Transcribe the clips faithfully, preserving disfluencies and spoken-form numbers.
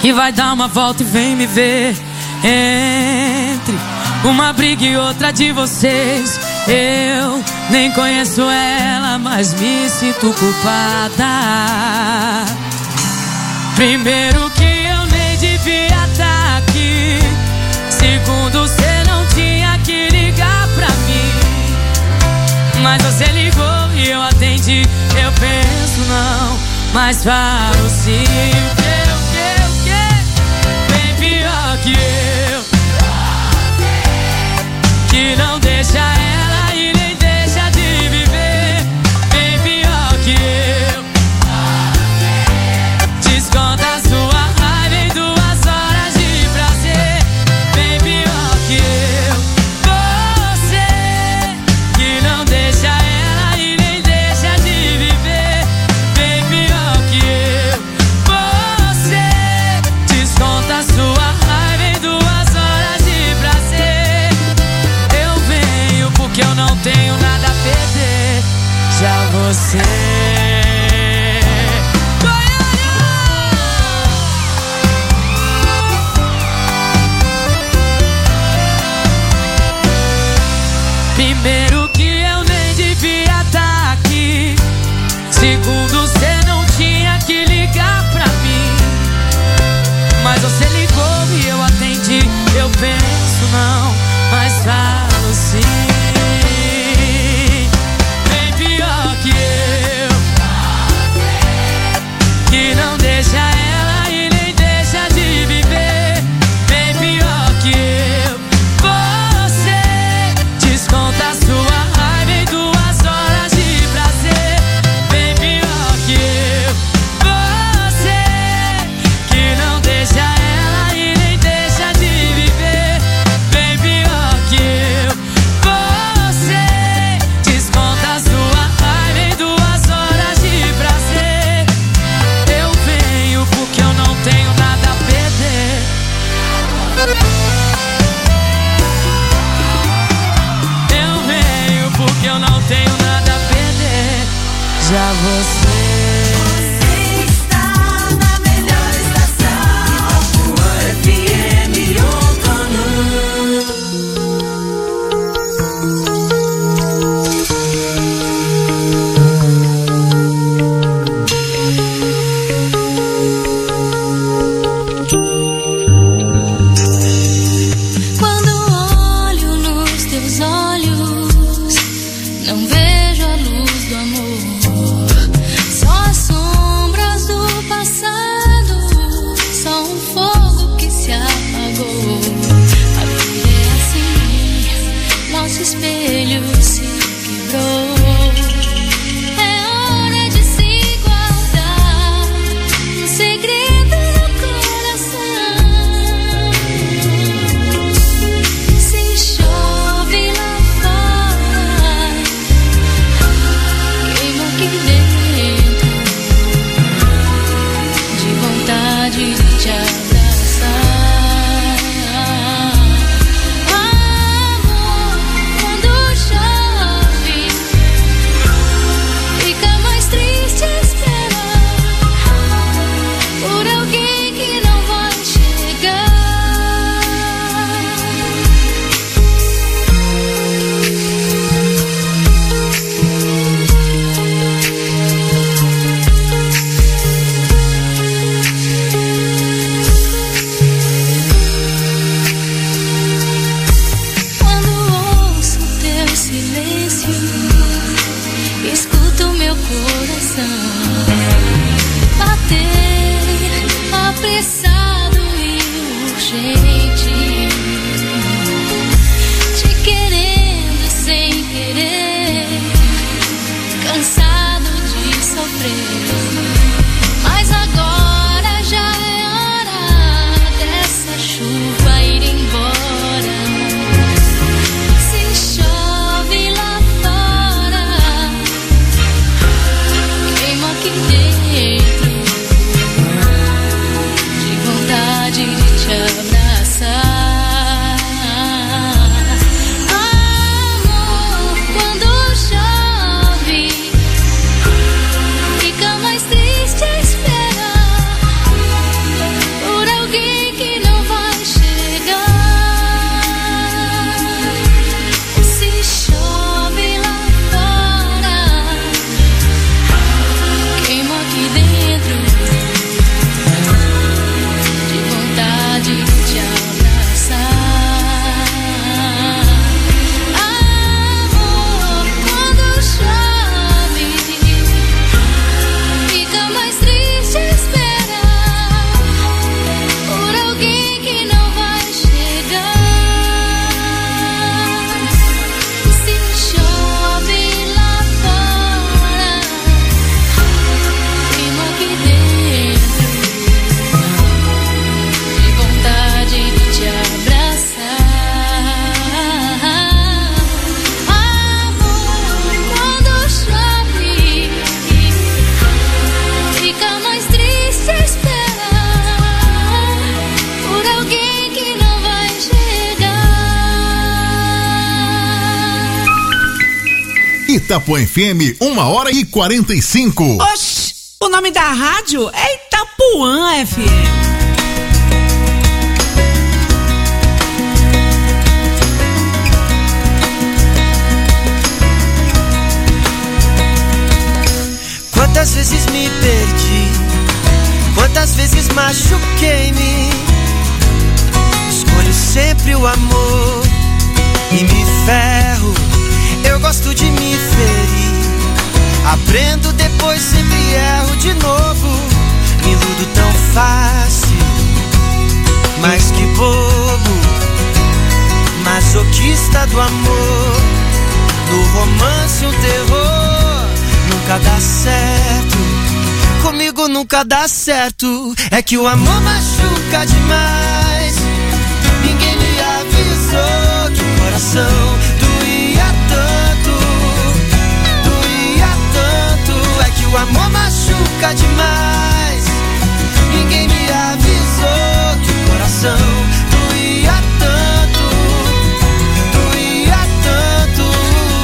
e vai dar uma volta e vem me ver. Entre uma briga e outra de vocês, eu nem conheço ela, mas me sinto culpada. Primeiro que eu nem devia estar aqui. Segundo, você não tinha que ligar pra mim. Mas você ligou e eu atendi. Eu penso não, mas falo sim. O que, o que, o que? Bem pior que eu, que não deixa ela e nem deixa de viver. Bem pior que eu, desconta a sua raiva em duas horas de prazer. Bem pior que eu, você que não deixa ela e nem deixa de viver. Bem pior que eu, você desconta a sua raiva em duas horas de prazer. Eu venho porque eu não tenho nada a perder. Já você primeiro que eu nem devia estar aqui. Segundo, você não tinha que ligar pra mim. Mas você ligou e eu atendi. Eu penso não, mas falo sim. Bem pior que eu, que não deixa ela e nem deixa de viver. Bem pior que eu, você desconta a sua raiva em duas horas de prazer. Bem pior que eu, você que não deixa ela e nem deixa de viver. Bem pior que eu, você desconta a sua raiva em duas horas de prazer. Eu venho porque eu não tenho nada a perder. Eu venho porque eu não tenho nada a perder. Já você Está na melhor estação, o F M Outono. Quando olho nos teus olhos, não vejo a luz do amor, só as sombras do passado, só um fogo que se apagou. A vida é assim, nosso espelho se quebrou. É hora de se guardar um segredo no coração. Se chove lá fora, queima aqui dentro, de vontade de te abraçar. Amor, quando chove, fica mais triste esperar por alguém que não vai chegar. Quando ouço teu silêncio, escuto meu coração bater apressado e urgente, te querendo sem querer, cansado de sofrer. Mas agora já é hora dessa chuva ir embora. Se chove lá fora, queima aqui dentro, Itapuã F M, uma hora e quarenta e cinco. Oxi, o nome da rádio é Itapuã F M. Quantas vezes me perdi, quantas vezes machuquei-me. Escolho sempre o amor e me ferro. Eu gosto de me ferir, aprendo, depois sempre erro de novo. Me iludo tão fácil, mas que bobo. Masoquista do amor, no romance um terror. Nunca dá certo, comigo nunca dá certo. É que o amor machuca demais. Ninguém me avisou que o coração doía tanto, doía tanto. É que o amor machuca demais. Ninguém me avisou que o coração doía tanto, doía tanto.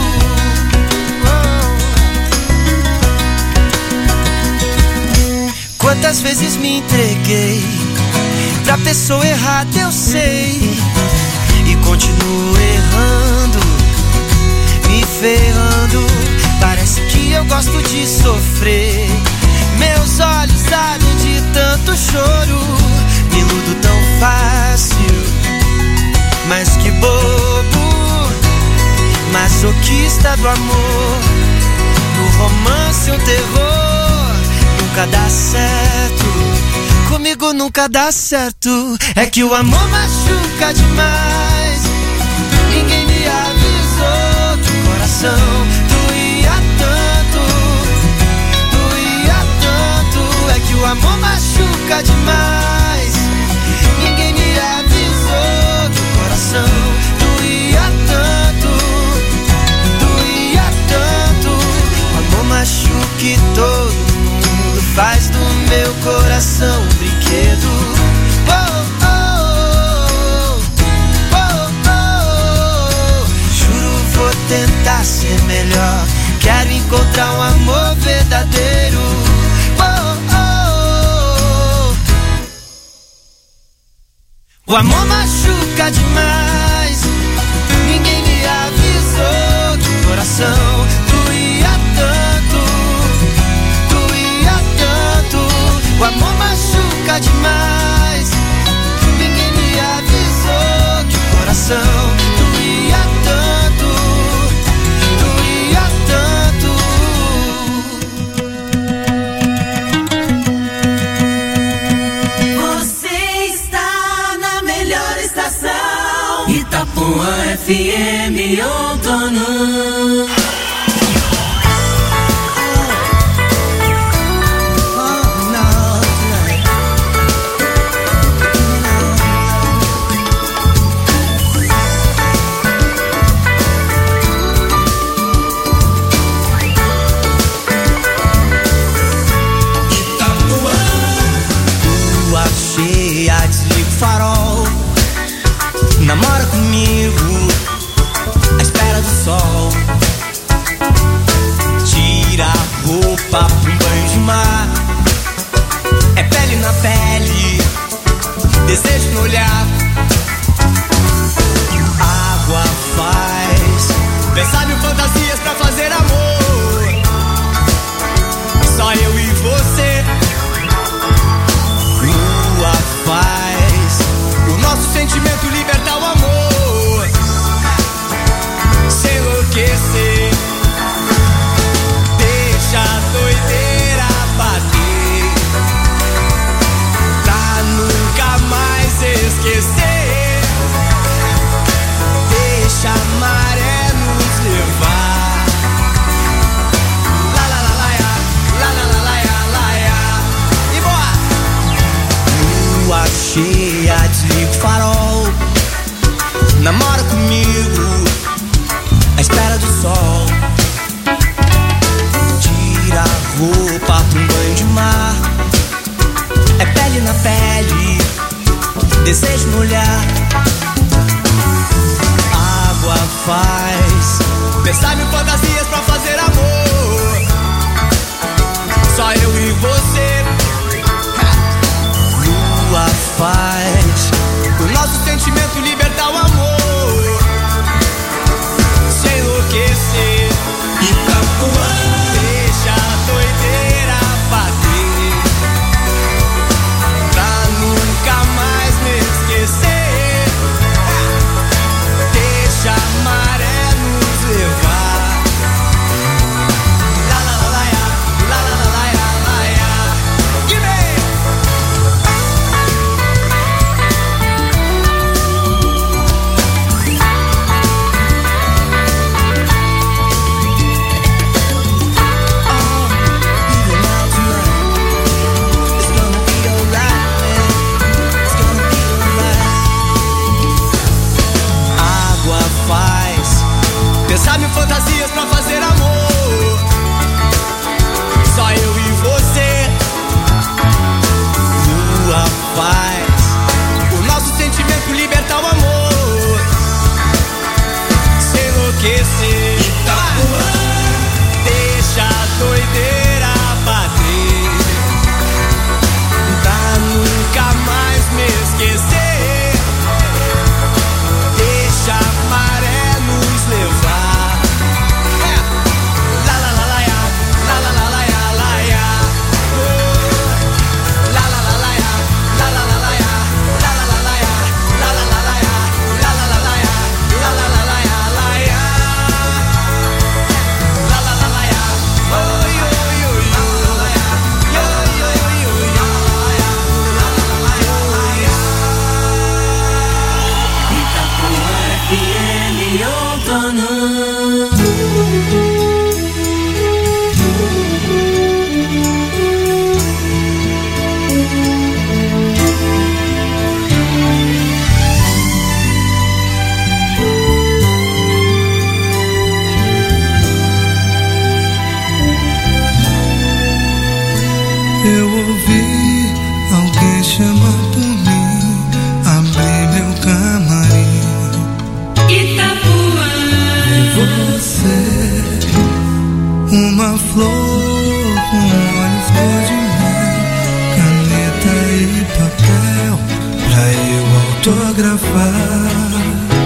Quantas vezes me entreguei pra pessoa errada, eu sei, e continuo errando, me ferrando. Parece que eu gosto de sofrer. Meus olhos ardem de tanto choro. Me iludo tão fácil, mas que bobo. Masoquista do amor, no romance um terror. Nunca dá certo, comigo nunca dá certo. É que o amor machuca demais. Ninguém me avisou que o coração doía tanto, doía tanto. É que o amor machuca demais. Ninguém me avisou que o coração doía tanto, doía tanto. O amor machuca e todo mundo faz do meu coração um brinquedo. Oh, oh, oh, oh, oh. Juro, vou tentar ser melhor. Quero encontrar um amor verdadeiro. Oh, oh, oh. O amor machuca demais. Ninguém me avisou que o coração doía tanto, doía tanto. O amor machuca demais. Ninguém me avisou que o coração doía tanto, doía tanto. Você está na melhor estação, Itapuã F M Outono. Desliga o farol, namora comigo à espera do sol. Tira a roupa pra um banho de mar. É pele na pele, desejo no olhar. Água faz pensar mil fantasias pra fazer amor. Só eu e você. Lua faz o nosso sentimento libertar o amor, se enlouquecer. Deixa a doideira bater, pra nunca mais esquecer. Deixa a maré nos levar. La la la la ya, la la la la ya, la ya. E boa! Lua cheia, desliga o farol, namora comigo à espera do sol. Tira a roupa pra um banho de mar. É pele na pele, desejo no olhar. Água faz Pensar mil fantasias pra fazer amor, só eu e você. Lua faz o nosso sentimento libertar o amor, se enlouquecer. Itapuã, deixa a doideira bater, pra nunca mais me esquecer. Deixa a maré nos levar. La la la la ya, la la la la ya, la ya. Give pensar mil fantasias pra fazer amor, só eu e você. Lua faz o nosso sentimento libertar o amor, se enlouquecer. Itapuã, deixa a doideira bater, pra nunca mais me esquecer. Deixa a maré nos levar. Eu ouvi alguém chamar por mim, abri meu camarim. Itapuã, E você, uma flor com olhos cor de mel, caneta e papel pra eu autografar.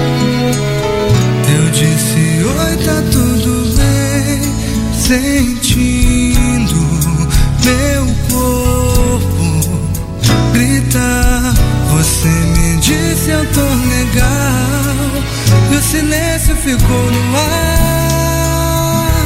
Eu disse oi, tá tudo bem, sentindo meu corpo gritar. Você me disse eu tô legal, e o silêncio ficou no ar.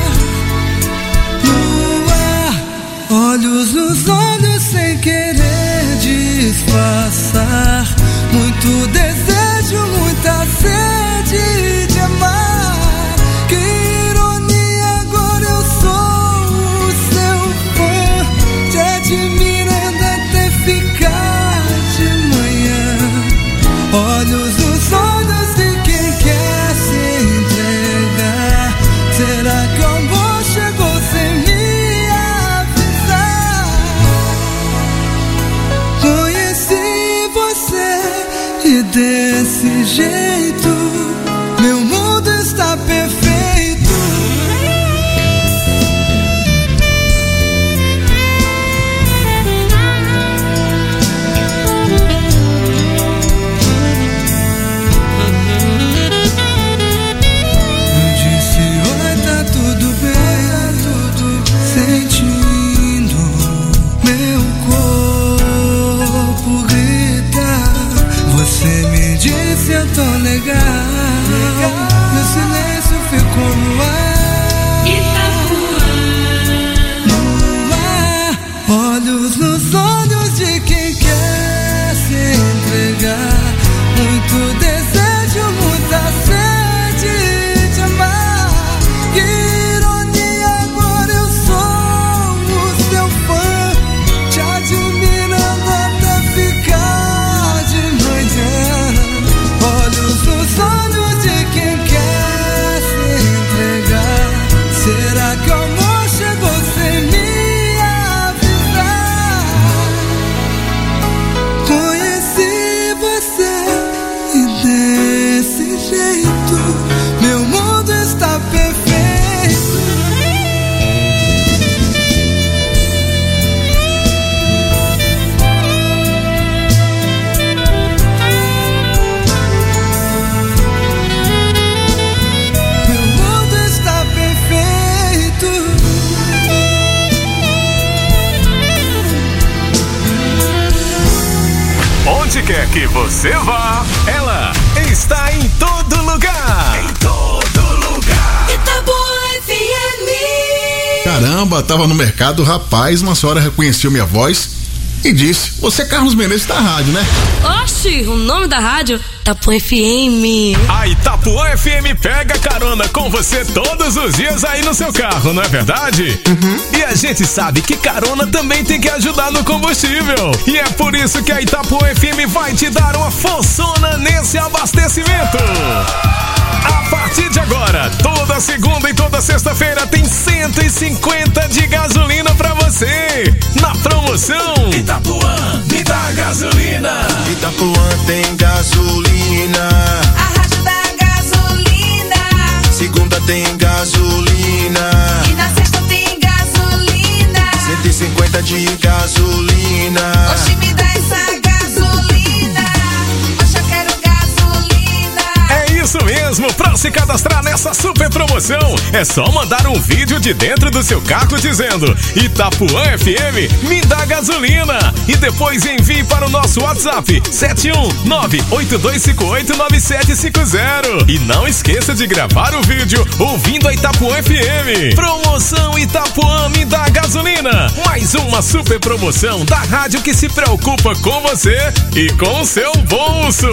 No ar, olhos nos olhos sem querer disfarçar. Muito desejo, muita sede de amar. Que ironia, agora eu sou o seu fã, te admirando até ficar de manhã. Olhos nos olhos de quem quer se entregar. Será que o amor chegou sem me avisar? Conheci você e desse jeito meu mundo está perfeito. Eu tô legal, meu silêncio ficou no ar. Itapuã, no ar, olhos nos olhos de quem quer se entregar. Muito desejo, muita sede de amar. Que ironia, agora eu sou o seu fã, te admirando até ficar de manhã. Olhos nos olhos de quem quer que você vá, ela está em todo lugar. Em todo lugar. Itapuã F M. Caramba, tava no mercado, rapaz, uma senhora reconheceu minha voz e disse: você é Carlos Menezes da rádio, né? Oxi, o nome da rádio? Itapuã F M. A Itapuã F M pega carona com você todos os dias aí no seu carro, não é verdade? Uhum. E a gente sabe que carona também tem que ajudar no combustível. E é por isso que a Itapuã F M vai te dar uma forçona nesse abastecimento. A partir de agora, toda segunda e toda sexta-feira tem cento e cinquenta de gasolina pra você. Na promoção Itapuã, me dá gasolina. Itapuã tem gasolina. A rádio da gasolina. Segunda tem gasolina. E na sexta tem gasolina. cento e cinquenta de gasolina. Oxi, me dá essa gasolina. Oxe, eu quero gasolina. É isso mesmo, pra se cadastrar nessa super promoção, é só mandar um vídeo de dentro do seu carro dizendo: Itapuã F M, me dá gasolina. E depois envie para o nosso WhatsApp sete um nove oito dois cinco oito nove sete cinco zero. E não esqueça de gravar o vídeo ouvindo a Itapuã F M. Promoção Itapuã, me dá gasolina. Mais uma super promoção da rádio que se preocupa com você e com o seu bolso.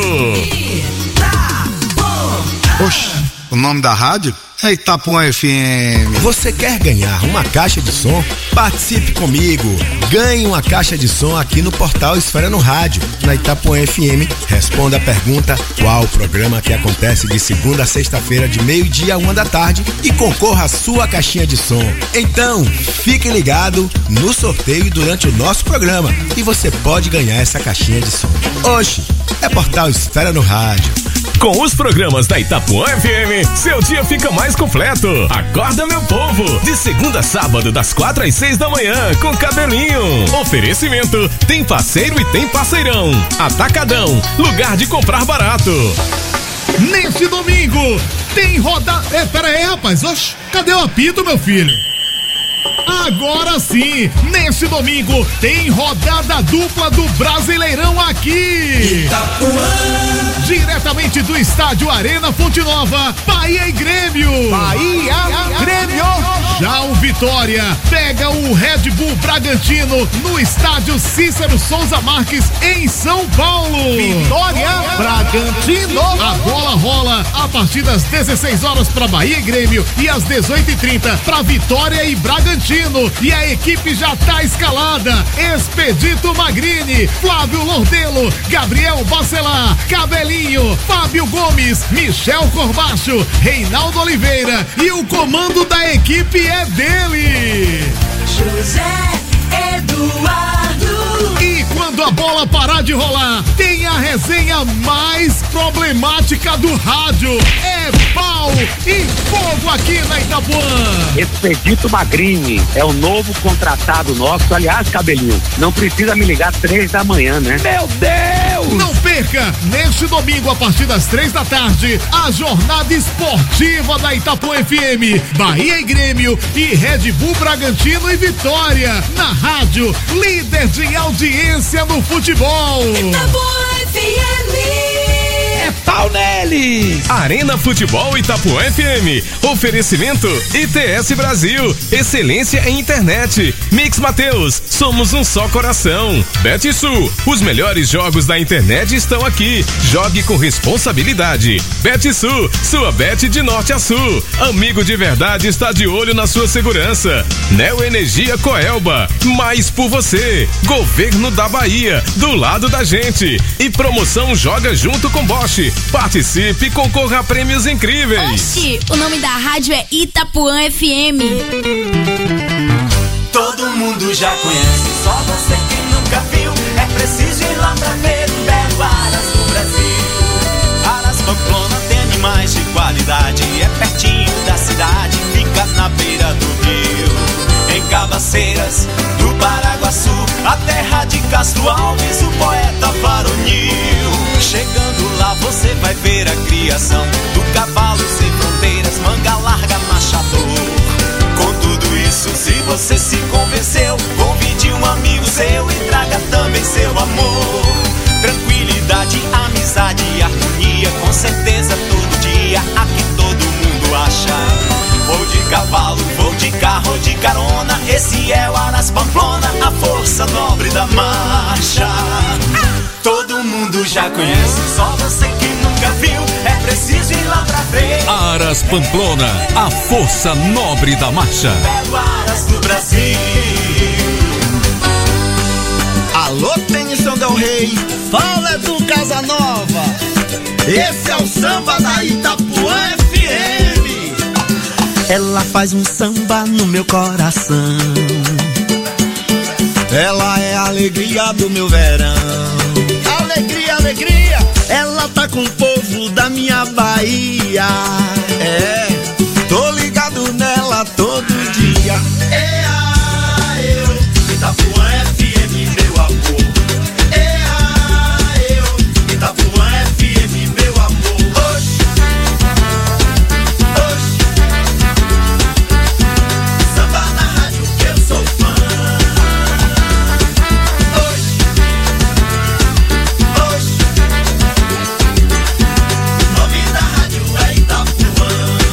Oxe, o nome da rádio é Itapuã F M. Você quer ganhar uma caixa de som? Participe comigo. Ganhe uma caixa de som aqui no portal Esfera no Rádio, na Itapuã F M. Responda a pergunta: qual o programa que acontece de segunda a sexta-feira de meio-dia a uma da tarde, e concorra à sua caixinha de som. Então, fique ligado no sorteio durante o nosso programa e você pode ganhar essa caixinha de som. Oxe, é portal Esfera no Rádio. Com os programas da Itapuã F M, seu dia fica mais completo. Acorda, meu povo, de segunda a sábado, das quatro às seis da manhã, com Cabelinho. Oferecimento: tem parceiro e tem parceirão. Atacadão, lugar de comprar barato. Neste domingo tem rodada. É, pera aí, rapaz. Oxe, cadê o apito, meu filho? Agora sim, neste domingo tem rodada dupla do Brasileirão aqui. Itapuã. Diretamente do estádio Arena Fonte Nova, Bahia e Grêmio. Bahia e Grêmio. Já o Vitória pega o Red Bull Bragantino no estádio Cícero Souza Marques, em São Paulo. Vitória, Bragantino. A bola rola a partir das dezesseis horas para Bahia e Grêmio e às dezoito e trinta para Vitória e Bragantino. E a equipe já tá escalada: Expedito Magrini, Flávio Lordelo, Gabriel Bacelar, Cabelinho, Fábio Gomes, Michel Corbacho, Reinaldo Oliveira, e o comando da equipe é dele, José Eduardo. E quando a bola parar de rolar, tem a resenha mais problemática do rádio. É pau e fogo aqui na Itapuã. Expedito Magrini é o novo contratado nosso. Aliás, Cabelinho, não precisa me ligar três da manhã, né? Meu Deus! Não perca, neste domingo, a partir das três da tarde, a jornada esportiva da Itapuã F M. Bahia e Grêmio e Red Bull Bragantino e Vitória. Na rádio, líder de audiência no futebol. Itapuã F M. É pau neles! Arena Futebol Itapuã F M. Oferecimento I T S Brasil. Excelência em internet. Mix Mateus. Somos um só coração. BetSul. Os melhores jogos da internet estão aqui. Jogue com responsabilidade. BetSul. Sua bet de norte a sul. Amigo de verdade está de olho na sua segurança. Neo Energia Coelba. Mais por você. Governo da Bahia. Do lado da gente. E promoção Joga Junto com Bosch. Participe e concorra a prêmios incríveis. Oxi, o nome da rádio é Itapuã F M. Todo mundo já conhece, só você quem nunca viu. É preciso ir lá pra ver o belo Aras do Brasil. Aras Pamplona tem animais de qualidade. É pertinho da cidade, fica na beira do rio. Em Cabaceiras, do Paraguaçu, a terra de Castro Alves, o poeta varonil. Chegando lá você vai ver a criação do cavalo sem fronteiras, manga larga, machador. Com tudo isso, se você se convenceu, convide um amigo seu e traga também seu amor. Tranquilidade conhece. Só você que nunca viu, é preciso ir lá pra ver. Aras Pamplona, a força nobre da marcha. Belo Aras do Brasil. Alô, tem São Del Rey, fala do Casanova. Esse é o samba da Itapuã F M. Ela faz um samba no meu coração. Ela é a alegria do meu verão. Alegria, alegria. Ela tá com o povo da minha Bahia. É, tô ligado nela todo dia. É a eu, Itapuã F M, meu amor. É a eu, Itapuã F M, meu amor. Oxi, oxi. Samba na rádio que eu sou fã. Oxi, oxi. O nome da rádio é Itapuã.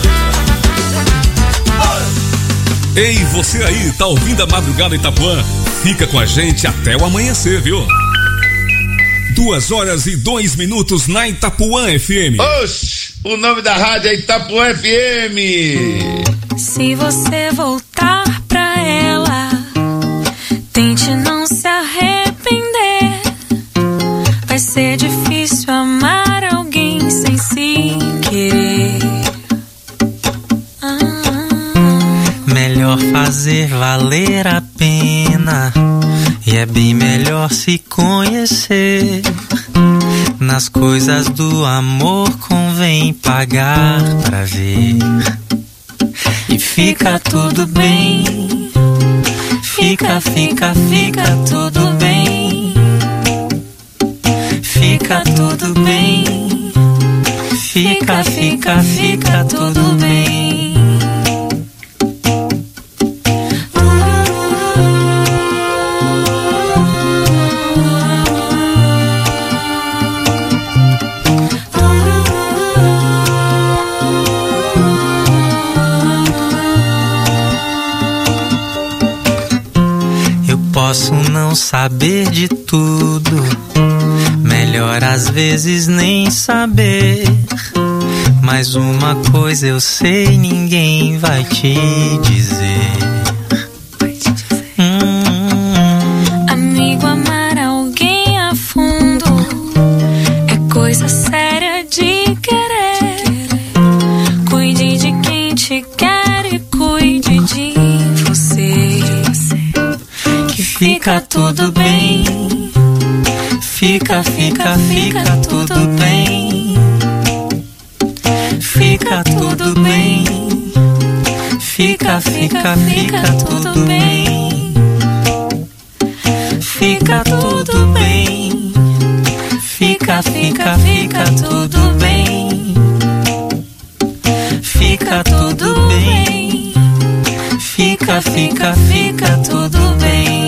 Oxi. Ei, você aí, tá ouvindo a Madrugada Itapuã? Fica com a gente até o amanhecer, viu? Duas horas e dois minutos na Itapuã F M. Oxi, o nome da rádio é Itapuã F M. Se você voltar pra ela, tente não se arrepender. Vai ser difícil amar alguém sem se querer. Melhor fazer valer a pena. E é bem melhor se conhecer. Nas coisas do amor convém pagar pra ver. E fica tudo bem. Fica, fica, fica tudo bem. Fica tudo bem. Fica, fica, fica tudo bem. Posso não saber de tudo, melhor às vezes nem saber. Mas uma coisa eu sei, ninguém vai te dizer. Hum. Amigo, amar alguém a fundo é coisa séria de querer. Cuide de quem te quer e cuide de você. Fica tudo bem. Fica, fica, fica tudo bem. Fica tudo bem. Fica, fica, fica tudo bem. Fica tudo bem. Fica, fica, fica tudo bem. Fica tudo bem. Fica, fica, fica tudo bem.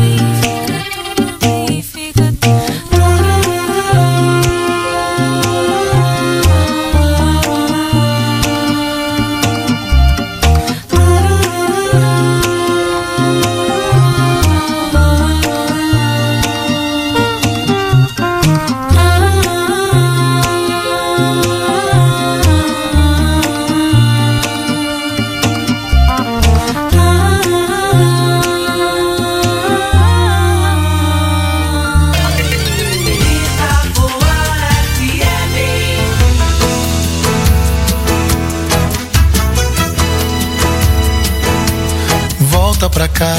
Pra casa,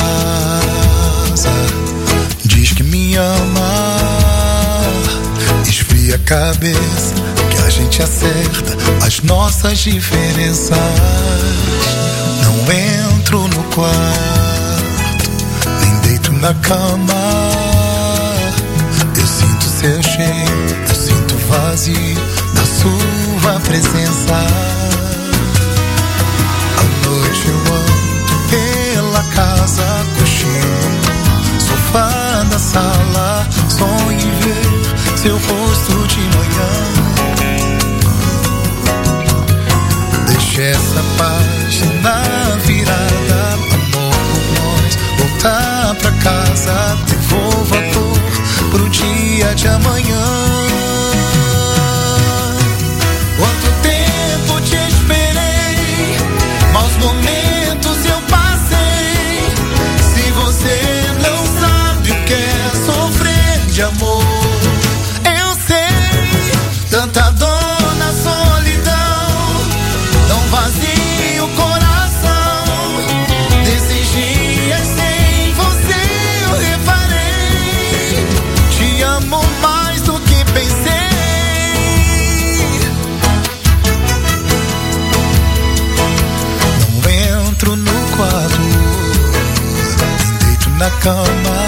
diz que me ama, esfria a cabeça, que a gente acerta as nossas diferenças. Não entro no quarto, nem deito na cama. Eu sinto seu cheiro, eu sinto o vazio da sua presença. À noite eu ando pela casa, cochilo, sofá da sala, sonho em ver seu rosto de manhã. Deixe essa página virada, amor por nós, voltar pra casa, devolva a cor pro dia de amanhã. cama.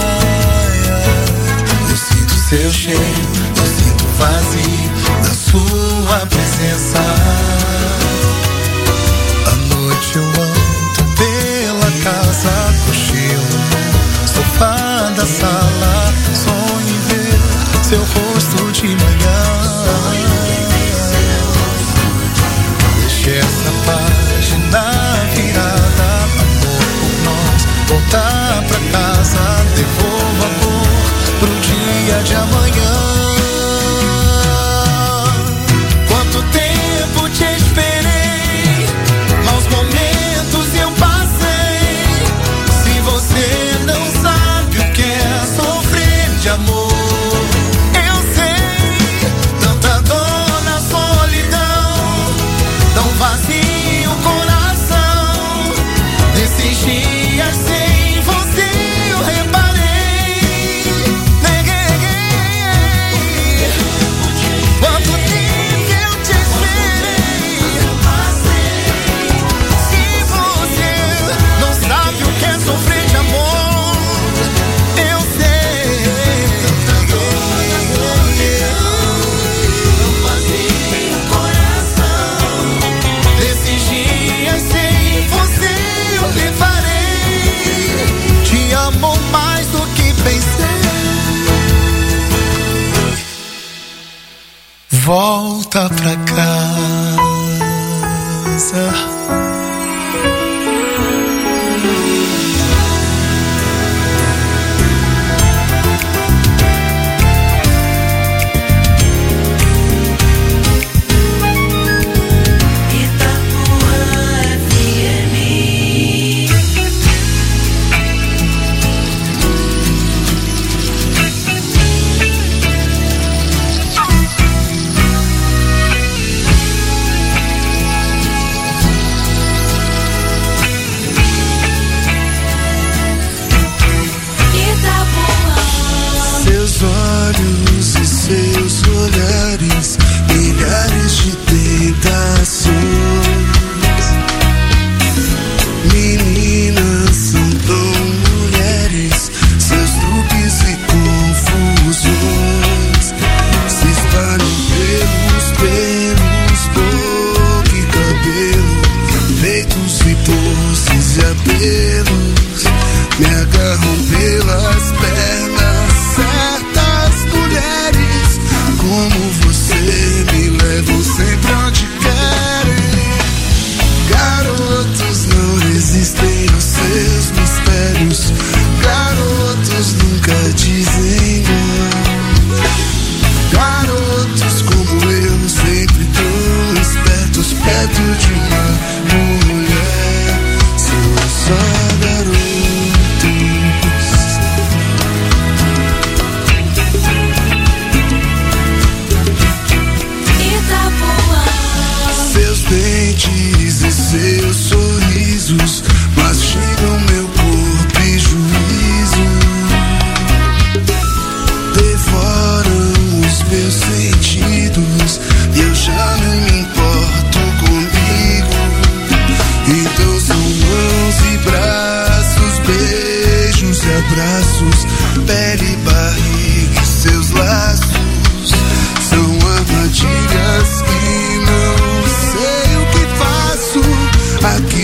Eu sinto seu cheiro, eu sinto o vazio da sua presença. À noite eu ando pela casa, cochilo no sofá da sala, sonho em ver seu rosto de manhã. Deixe essa página virada, amor por nós, voltar pra casa, devolva amor pro dia de amanhã. Quanto tempo te esperei, maus momentos eu passei. Se você não sabe o que é sofrer de amor, eu sei. Tanta dor na solidão, tão vazio o coração. Nesses dias sem você eu reparei. Neguei. Quanto tempo eu te esperei. Se você não sabe o que é sofrer de amor, eu sei. Tão vazio o coração. Nesses dias sem você eu reparei. Te amo mais do que pensei. Volta pra casa. Seus olhos e seus olhares, milhares de tentações. Meninas são tão mulheres, seus truques e confusões se espalham pelos pelos, boca e cabelo, peitos e poses e apelos, me agarram pelas pernas. Certas mulheres como você me levam sempre onde querem. Garotos não resistem aos seus mistérios, garotos nunca dizem não. Garotos como eu, sempre tão espertos perto de uma mulher. São só garotos. Seus dentes e seus sorrisos mastigam meu corpo e juízo, devoram os meus sentidos e eu já não me importo comigo. Então são mãos e braços, beijos e abraços, pele, barriga e seus laços. São armadilhas que não sei o que faço aqui.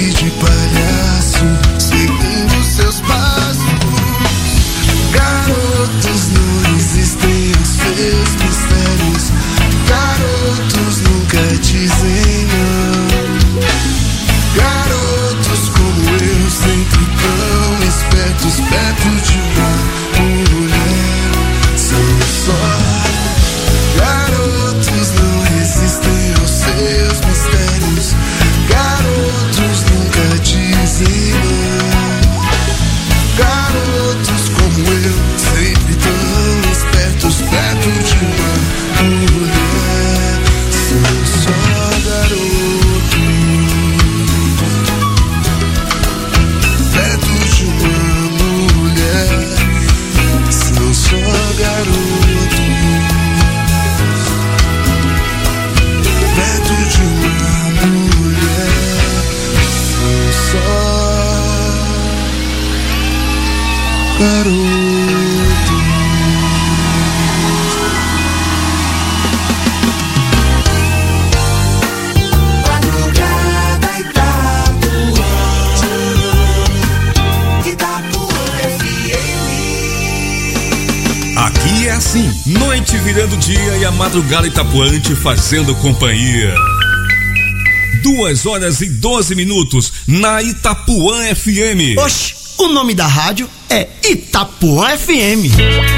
virando o dia e a madrugada Itapuã te fazendo companhia. Duas horas e doze minutos na Itapuã F M. Oxe, o nome da rádio é Itapuã F M.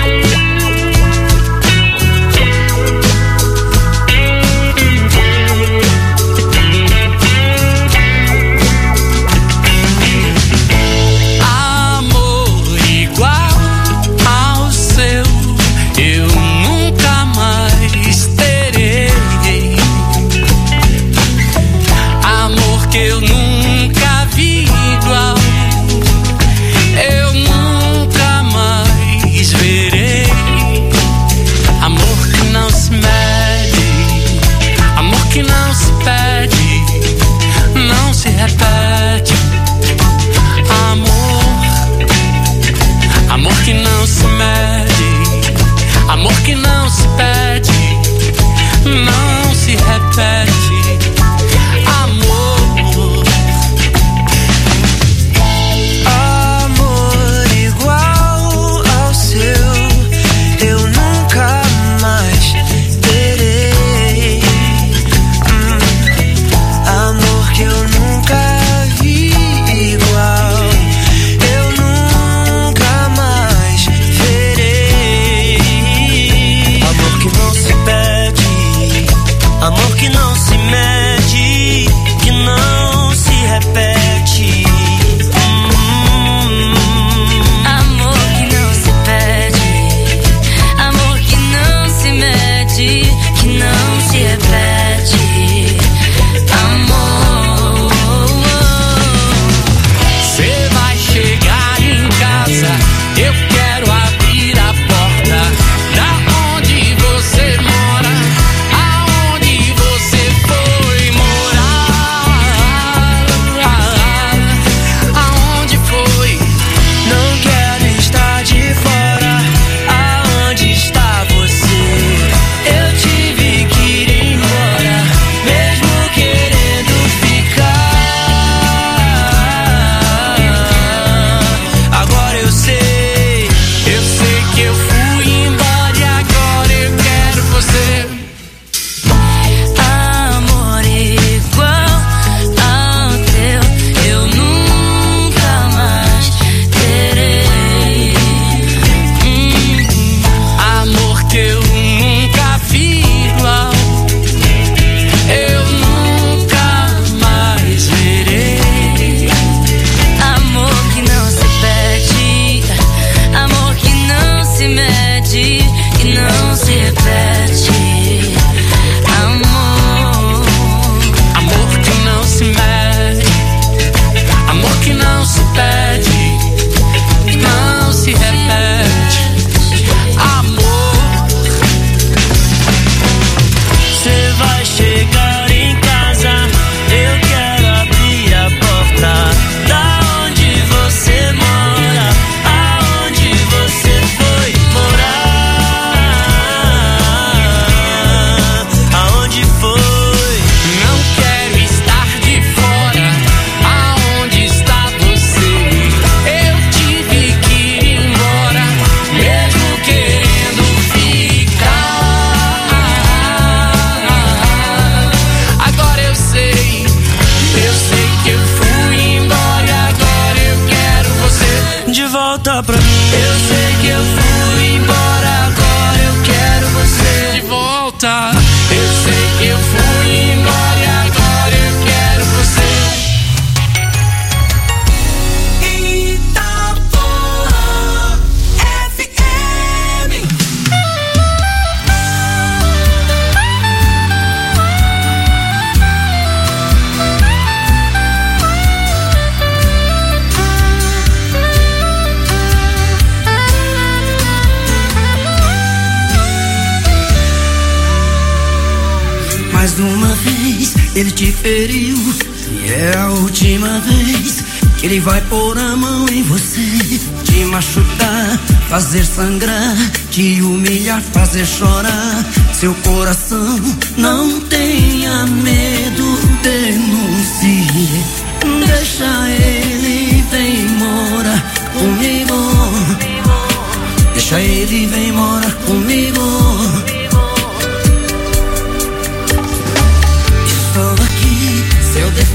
volta pra mim. Eu sei que eu fui embora, agora eu quero você de volta. Eu sei que eu fui embora e agora eu quero você. Itapuã F M. Mais de uma vez ele te feriu, e é a última vez que ele vai pôr a mão em você, te machucar, fazer sangrar, te humilhar, fazer chorar seu coração. Não tenha medo, denuncie, deixa ele, vem morar comigo. Deixa ele, vem morar comigo.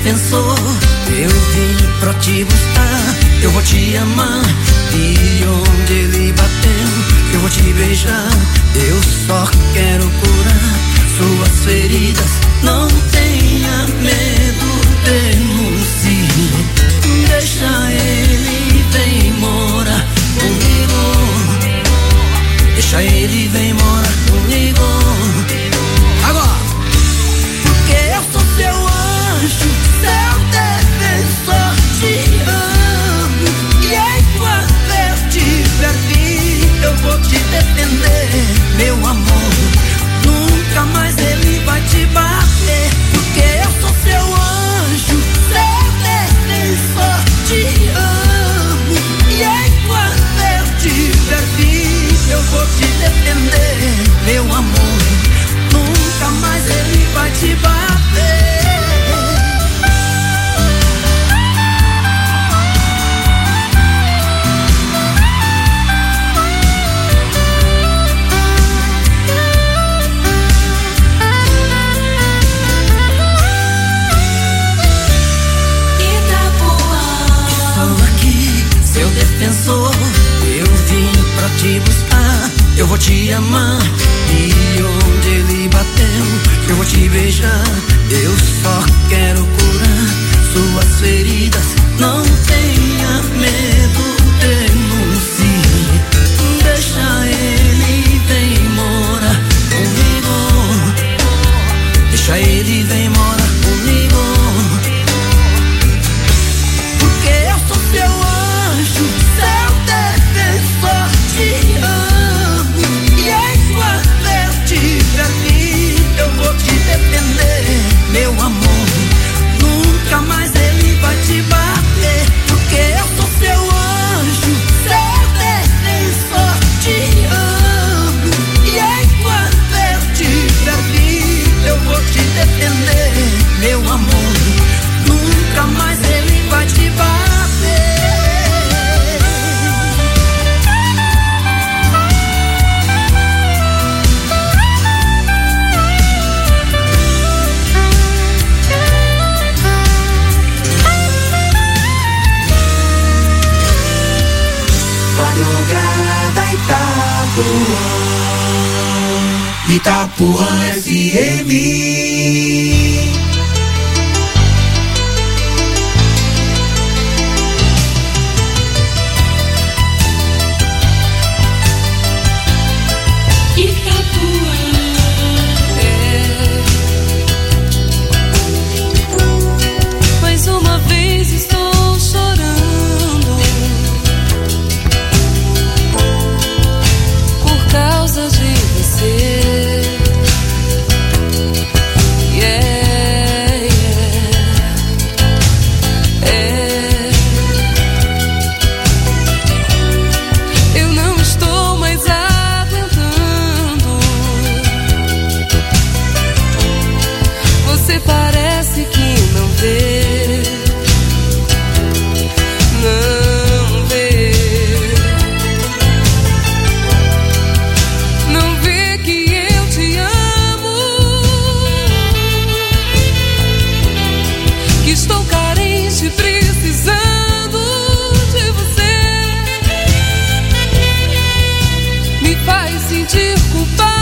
defensor. Eu vim pra te buscar, eu vou te amar. E onde ele bateu, eu vou te beijar. Eu só quero curar suas feridas. Não tenha medo, denuncie. Deixa ele, vem morar comigo. Deixa ele, vem morar comigo. Agora! Porque eu sou seu anjo, seu defensor, te amo. E enquanto eu tiver vivo, eu vou te defender, meu amor. Nunca mais ele vai te bater. Porque eu sou seu anjo, seu defensor, te amo. E enquanto eu tiver vivo, eu vou te defender, meu amor. Nunca mais ele vai te bater. Defensor, eu vim pra te buscar, eu vou te amar. E onde ele bateu, eu vou te beijar. Eu só quero curar suas feridas. Não tenha medo, denuncie. Deixa ele, vem morar comigo. Deixa ele, vem morar comigo. Porque eu sou seu anjo, seu defensor, te amo. E enquanto eu tiver vivo, eu vou te defender, meu amor. Nunca mais ele vai te bater. Porque eu sou seu anjo, seu defensor, te amo. E enquanto eu tiver vivo, eu vou te defender, meu amor. Nunca mais ele vai te bater. Madrugada Itapuã, Itapuã F M. Mais uma vez estou chorando por causa de você. Yeah, yeah, é. Eu não estou mais aguentando. Você parece que não vê, não vê, não vê que eu te amo, que estou carente, precisando de você. Me faz sentir culpada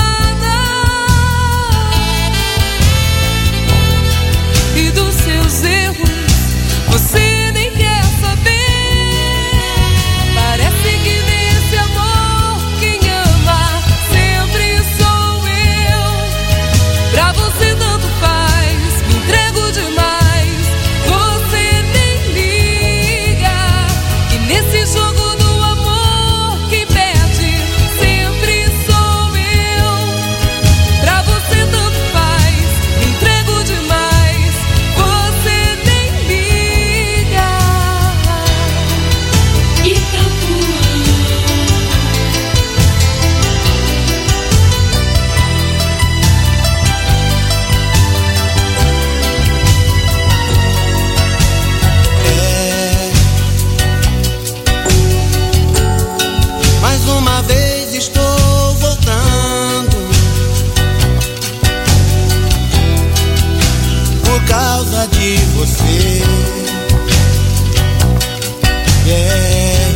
e dos seus erros você nem quer saber. Parece que nesse amor quem ama sempre sou eu. Pra você tanto faz, me entrego demais. Você nem liga que nesse jogo do amor quem perde sempre sou eu. Pra você tanto faz, me entrego demais. Você nem liga. É. Mais uma vez estou voltando por causa de você. você. Yeah,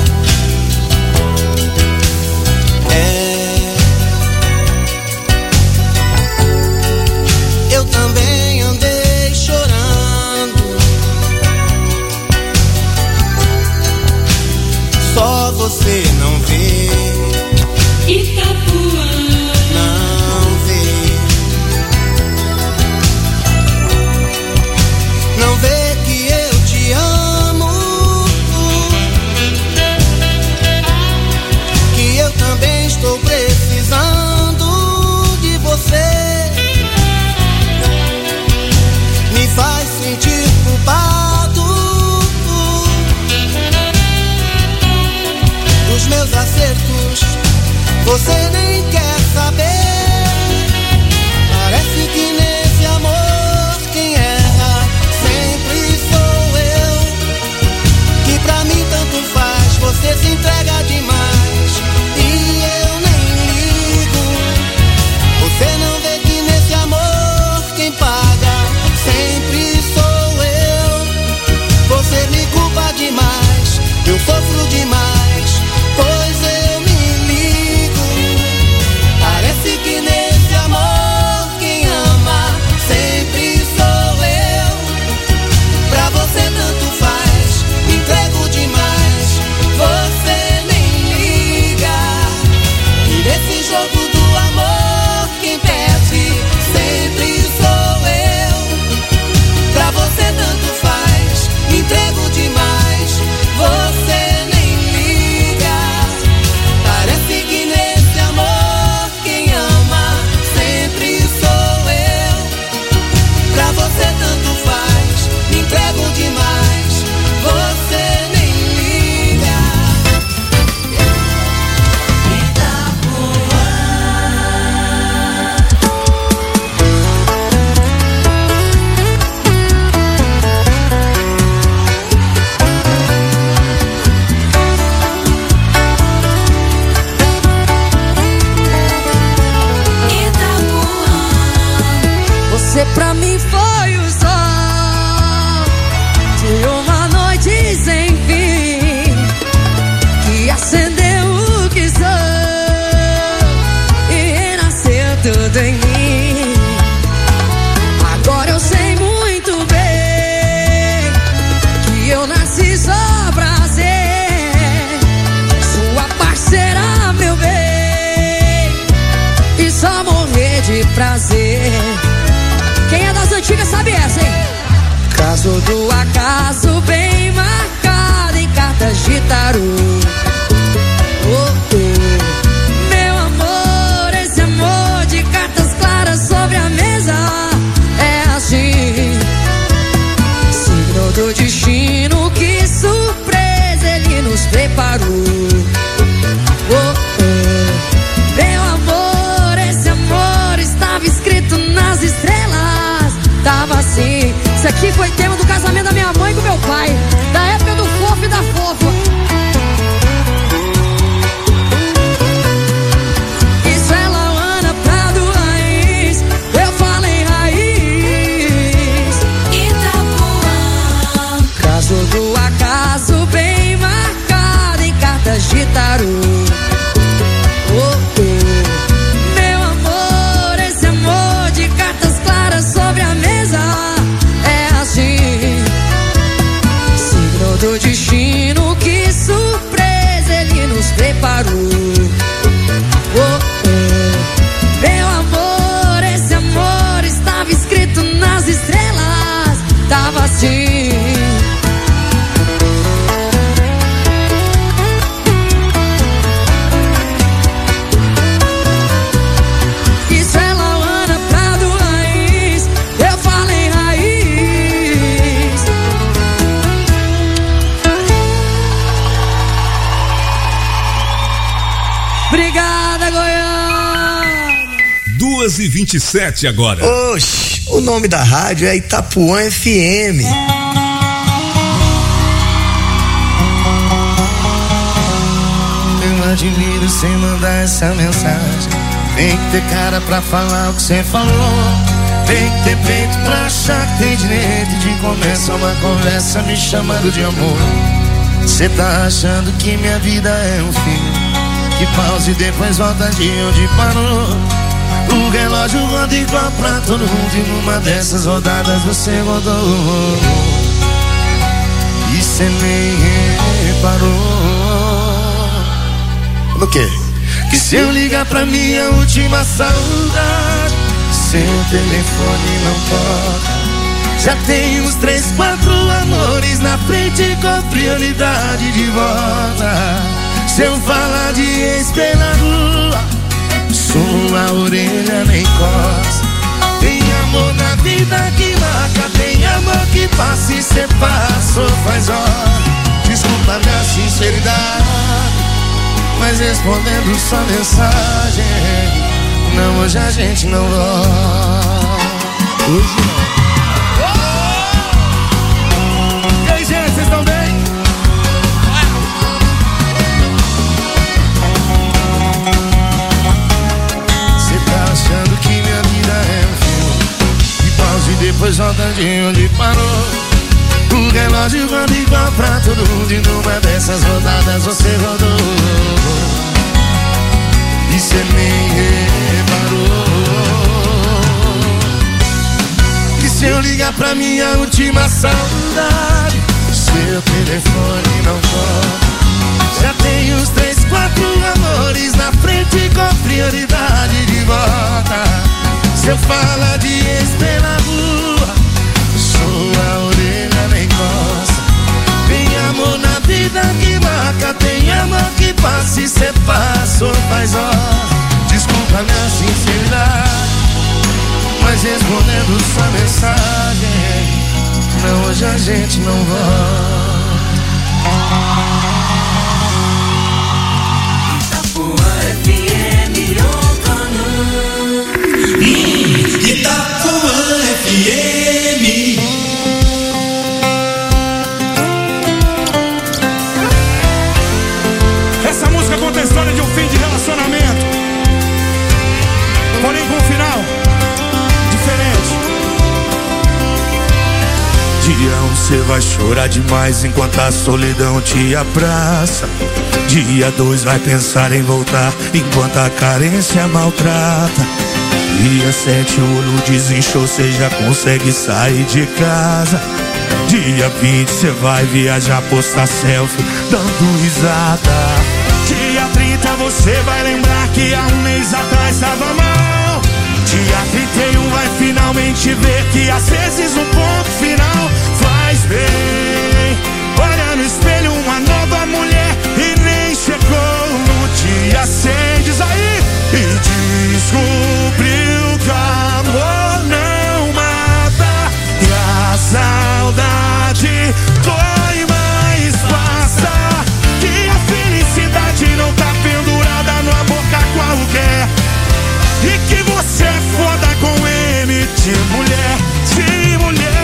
yeah. É. Eu também andei chorando, só você não vê. Itapuã não vê, não vê que eu te amo, que eu também estou precisando de você. Me faz sentir culpado dos meus acertos, você nem quer saber. Parece que nesse amor quem erra sempre sou eu, que pra mim tanto faz, você se entrega demais e eu nem ligo. Você não vê que nesse amor quem paga sempre sou eu. Você me culpa demais, eu sofro demais, pois eu me ligo. Parece que nesse amor quem ama sempre sou eu. Pra você tanto faz, me entrego demais, você nem liga. E nesse jogo do amor quem perde sempre sou eu. Pra você tanto faz, me entrego demais, você nem liga. Parece que nesse amor quem ama sempre sou eu. Pra você tanto faz, me entrego demais, você nem liga. Você pra mim foi o sol de uma noite sem fim, que acendeu o que sou e renasceu tudo em mim. Agora eu sei muito bem que eu nasci só pra ser sua parceira, meu bem, e só morrer de prazer. Quem é das antigas sabe essa, hein? Caso do acaso bem marcado em cartas de tarô. Oh, oh. Meu amor, esse amor de cartas claras sobre a mesa é assim. Signo do destino, que surpresa ele nos preparou. Oh, oh. Meu amor, esse amor estava escrito nas estrelas. Tava assim. Isso aqui foi tema do casamento da minha mãe com meu pai, da época do fofo e da fofa. Isso é Lauana Prado Raiz, eu falei raiz. Itapuã. Caso do acaso bem marcado em cartas de tarô. Oh, oh. Meu amor, esse amor de cartas claras sobre a mesa é assim. Signo do destino, que surpresa ele nos preparou. Oh, oh. Meu amor, esse amor estava escrito nas estrelas. Tava assim. Isso é Lauana Prado Raiz, eu falei raiz. Obrigada, Goiânia. duas e vinte e sete agora. Oxe, o nome da rádio é Itapuã F M. Eu admiro sem mandar essa mensagem. Tem que ter cara pra falar o que cê falou. Tem que ter peito pra achar que tem direito de começar uma conversa me chamando de amor. Cê tá achando que minha vida é um fim, que pausa e depois volta de onde parou. O relógio roda igual pra todo mundo e numa dessas rodadas você rodou. E cê nem reparou. No quê? Que se eu ligar pra minha última saudade, seu telefone não toca. Já tem uns três, quatro amores na frente com prioridade de volta. Se eu falar de ex pela rua, sua orelha nem coça. Tem amor na vida que marca, tem amor que passa e cê passou faz hora. Desculpa minha sinceridade, mas respondendo sua mensagem, não, hoje a gente não volta. Hoje não. E aí, gente, vocês estão bem? Cê tá achando que minha vida é um filme, que pausa e depois volta de onde parou. O relógio roda igual pra todo mundo e numa dessas rodadas você rodou. E cê nem reparou. Que se eu ligar pra minha última saudade, seu telefone não toca. Já tem uns três, quatro amores na frente com prioridade de volta. Se eu falar de ex pela rua, sua orelha nem coça. Tem amor na vida que marca, tem amor que passa e cê passou faz hora. Desculpa minha sinceridade, mas respondendo sua mensagem, não, hoje a gente não volta. Itapuã F M, Itapuã F M. Essa música conta a história de um fim de relacionamento, porém com um final diferente. Dia um cê vai chorar demais enquanto a solidão te abraça. Dia dois vai pensar em voltar enquanto a carência maltrata. Dia sete o olho desinchou, cê já consegue sair de casa. Dia vinte cê vai viajar, postar selfie dando risada. Dia trinta você vai lembrar que há um mês atrás tava mal. Dia trinta e um vai finalmente ver que às vezes um ponto final faz bem. Olha no espelho uma nova mulher e nem chegou no dia seis. Diz aí! E descobriu que o amor não mata e a saudade dói mais passa. Que a felicidade não tá pendurada numa boca qualquer. E que você é foda com M de mulher, de mulher.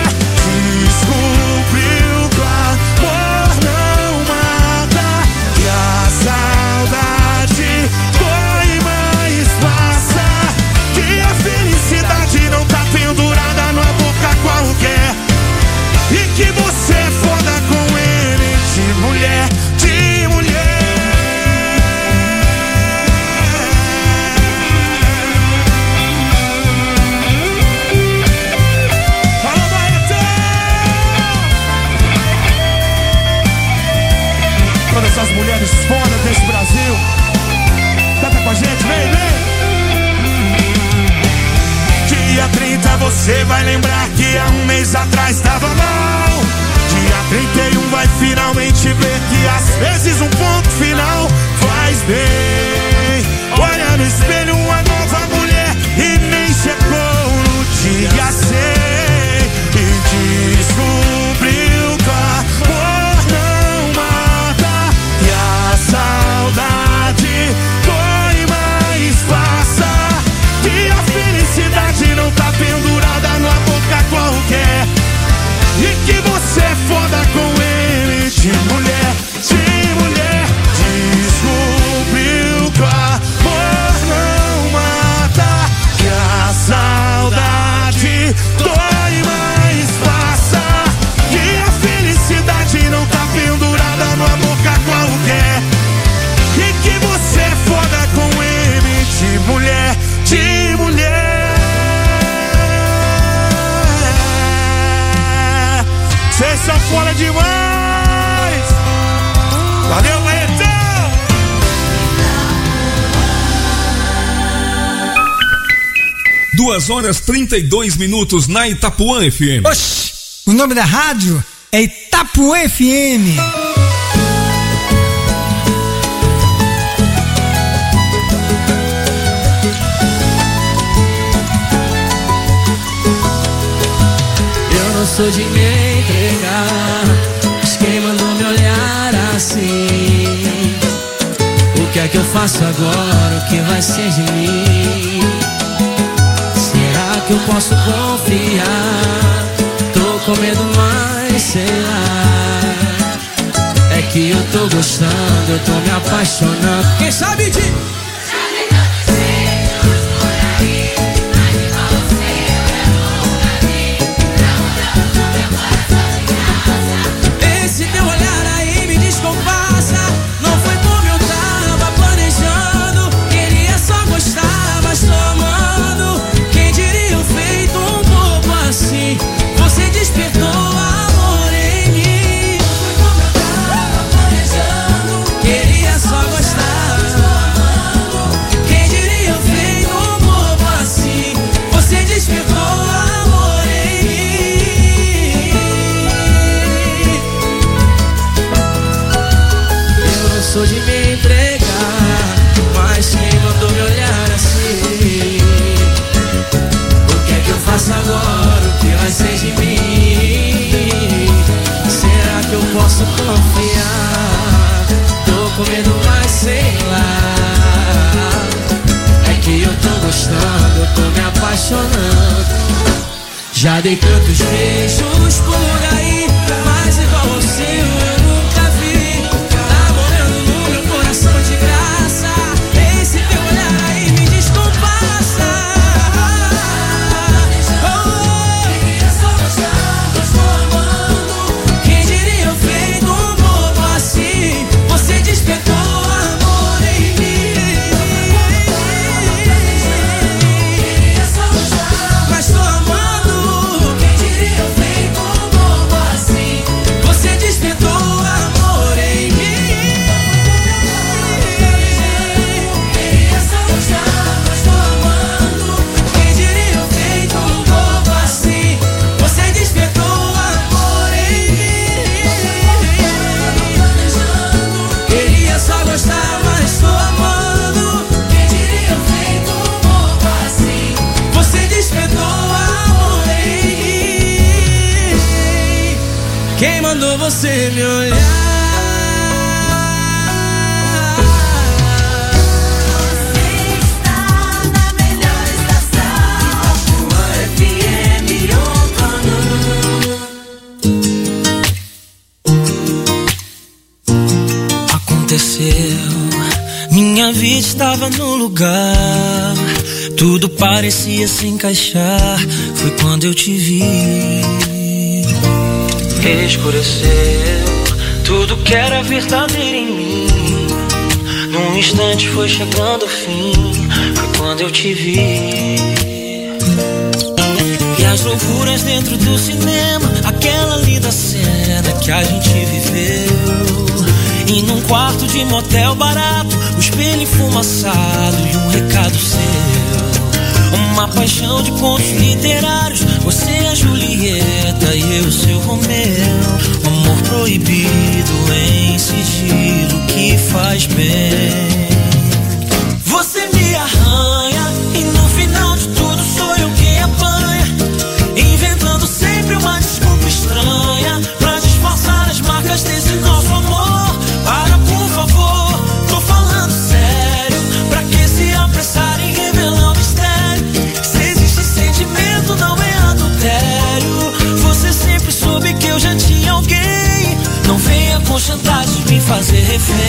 sanfona demais. Valeu, Barretão. Duas horas trinta e dois minutos na Itapuã F M. Oxi, o nome da rádio é Itapuã F M. Eu não sou de me entregar, mas quem mandou me olhar assim? O que é que eu faço agora? O que vai ser de mim? Será que eu posso confiar? Tô com medo, mas sei lá. É que eu tô gostando, eu tô me apaixonando. Quem sabe de... Esse teu olhar aí me descompassa. Não foi como eu tava planejando. Queria só gostar, mas tô amando. Quem diria eu feito um pouco assim? Você despertou amor em mim. Não foi como eu tava planejando. Queria só gostar, mas tô amando. Quem diria eu feito um pouco assim? Você despertou amor em mim. Eu não sou de me entregar, mas quem mandou me olhar assim? O que é que eu faço agora? O que vai ser de mim? Será que eu posso confiar? Tô com medo, mas sei lá. É que eu tô gostando, eu tô me apaixonando. Já dei tantos beijos por aí, mas igual ao seu eu nunca vi. Tá morando no meu coração de graça. Esse teu olhar aí me descompassa. Oh, queria só gostar, mas tô amando. Quem diria eu feito um bobo assim? Você despertou amor em mim. Queria só gostar, mas tô amando. Quem diria eu feito um bobo assim? Você despertou amor em mim. Queria só gostar, mas tô amando. Quem diria eu feito um bobo assim? Você despertou amor em mim. Queria só gostar, mas tô amando. Quem diria eu feito um bobo assim? Você despertou amor em mim. Quem mandou você me olhar? Aconteceu, minha vida estava no lugar, tudo parecia se encaixar. Foi quando eu te vi. Escureceu tudo que era verdadeiro em mim. Num instante foi chegando o fim. Foi quando eu te vi. E as loucuras dentro do cinema, aquela linda cena que a gente viveu. E num quarto de motel barato, o espelho enfumaçado e um recado seu. Uma paixão de contos literários, você é a Julieta e eu seu Romeu. Um amor proibido em sigilo que faz bem. Você me arranha e no final de tudo sou eu quem apanha, inventando sempre uma desculpa estranha pra disfarçar as marcas desse nosso amor. Para, por favor, tô falando sério. Pra que se apressar em revelar o mistério? Se existe sentimento, não é adultério. Você sempre soube que eu já tinha alguém. Não venha com chantagem de me fazer refém.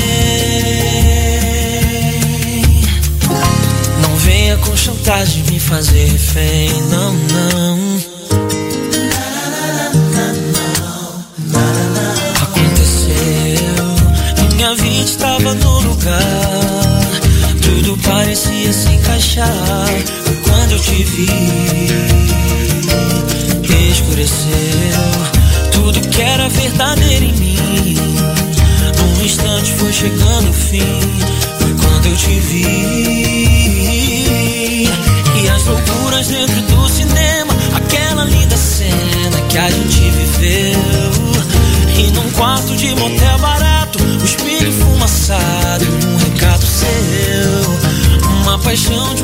Não venha com chantagem de me fazer refém. Não, não. Minha vida estava no lugar, tudo parecia se encaixar. Quando eu te vi, escureceu tudo que era verdadeira em mim. Num instante foi chegando o fim, foi quando eu te vi. E as loucuras dentro do cinema, aquela linda cena que a gente viveu. E num quarto de motel barato, o espelho fumaçado, um recado seu. Uma paixão de